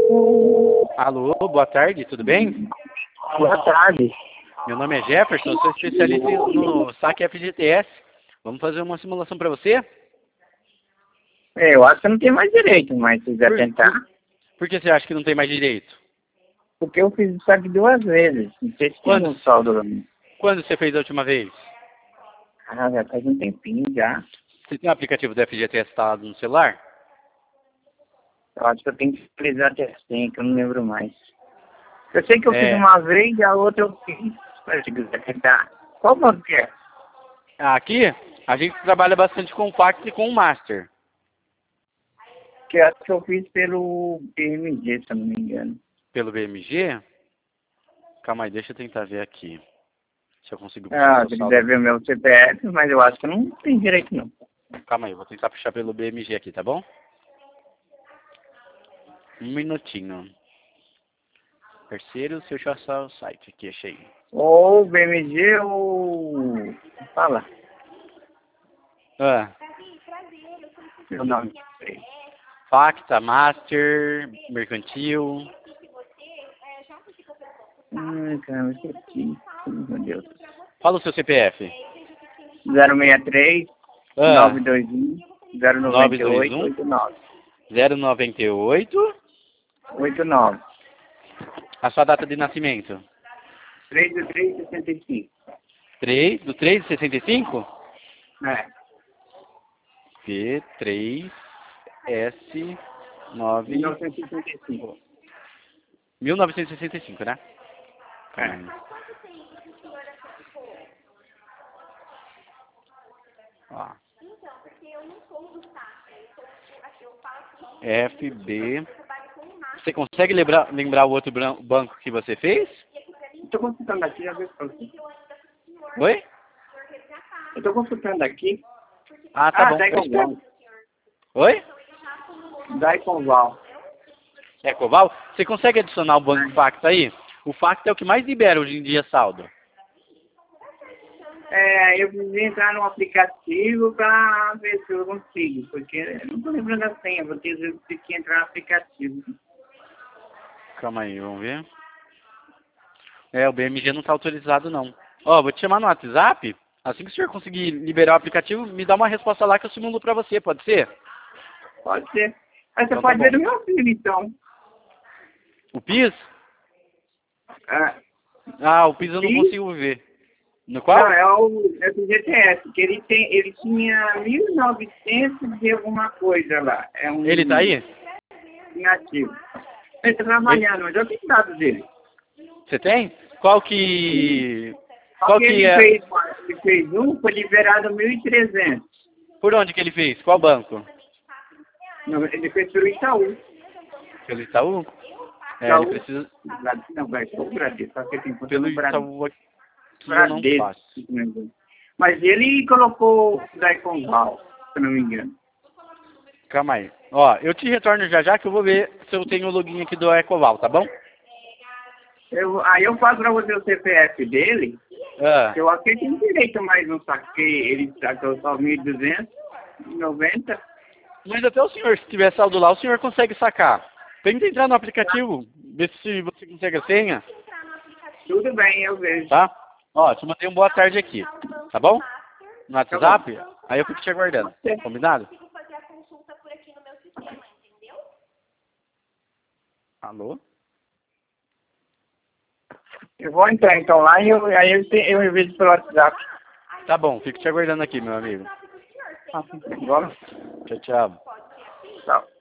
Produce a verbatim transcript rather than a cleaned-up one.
Alô, boa tarde, tudo bem? Boa tarde. Meu nome é Jefferson, sou especialista no saque F G T S. Vamos fazer uma simulação para você? É, eu acho que eu não tenho mais direito, mas se quiser Por, tentar. por, por que você acha que não tem mais direito? Porque eu fiz isso aqui duas vezes. Não sei se tem Quando? algum saldo pra mim. Quando você fez a última vez? Ah, já faz um tempinho já. Você tem o aplicativo do F G T S instalado no celular? Eu acho que eu tenho que utilizar até assim, que eu não lembro mais. Eu sei que eu fiz É. uma vez e a outra eu fiz. Mas se quiser tentar. Qual banco que é? Aqui, a gente trabalha bastante com o Fax e com o Master. Que acho que eu fiz pelo B M G, se eu não me engano. Pelo B M G? Calma aí, deixa eu tentar ver aqui. Se eu consigo Ah, puxar se o quiser saldo. ver o meu C P F, mas eu acho que eu não tenho direito não. Calma aí, vou tentar puxar pelo B M G aqui, tá bom? Um minutinho. Parceiro, se eu achar o site aqui, achei. Ou B M G ou... Fala. Ah, Meu nome. Facta, Master, Mercantil. Ai, cara, esse aqui. Meu Deus. Fala o seu C P F. zero seis três, Ah, nove dois um, zero nove nove dois oito, um, oito nove. zero nove oito. oito nove. A sua data de nascimento. três de três de sessenta e cinco. três, do três de sessenta e cinco? É. P três S nove. mil novecentos e sessenta e cinco. mil novecentos e sessenta e cinco, né? É. Calma aí. Ó. F B. Você consegue lembrar, lembrar o outro bran- banco que você fez? Estou consultando aqui, já vejo pra você. Oi? Eu estou consultando aqui. Ah, tá Ah, bom. da Eu espero. Ecoval. Oi? Da Ecoval. É Coval? Você consegue adicionar o banco Facta aí? O Facta é o que mais libera hoje em dia saldo. É, eu preciso entrar no aplicativo para ver se eu consigo, porque eu não estou lembrando a senha, vou ter eu ter que entrar no aplicativo. Calma aí, vamos ver. É, o B M G não está autorizado não. Ó, vou te chamar no WhatsApp. Assim que o senhor conseguir liberar o aplicativo, me dá uma resposta lá que eu simulo pra você, pode ser? Pode ser. Aí você Então tá pode ver bom. do meu filho, então. O P I S? Ah, Ah, o P I S eu não P I S? consigo ver. No qual? Não, é o F G T S, que ele, tem, ele tinha mil e novecentos e alguma coisa lá. É um Ele tá aí? inativo. Ele está trabalhando, mas eu tenho dados dele. Você tem? Qual que... Só Qual que que ele é... fez, ele fez um, foi liberado mil e trezentos. Por onde que ele fez? Qual banco? Não, ele fez pelo Itaú. Pelo Itaú? É, Itaú? ele precisa... Não, vai ser o Bradesco, só que tem conta Pelo no Bradesco. Itaú aqui eu não Bradesco, faço. se não me engano. Mas ele colocou o da Econval, se eu não me engano. Calma aí. Ó, eu te retorno já já que eu vou ver se eu tenho o login aqui do Ecoval, tá bom? Eu, aí eu faço pra você o C P F dele, Ah, eu acho que ele tem direito a mais um saque, porque ele sacou só mil e duzentos e noventa. mas até o senhor, se tiver saldo lá, o senhor consegue sacar. Tenta entrar no aplicativo, ver se você consegue a senha, Tudo bem, eu vejo. tá? Ó, te mandei um boa tarde aqui, tá bom? No WhatsApp, aí eu fico te aguardando. Combinado? Alô? Eu vou entrar então lá e eu, aí eu, te, eu vejo pelo WhatsApp. Tá bom, fico te aguardando aqui, meu amigo. Tá, igual. Tchau, tchau. Tchau.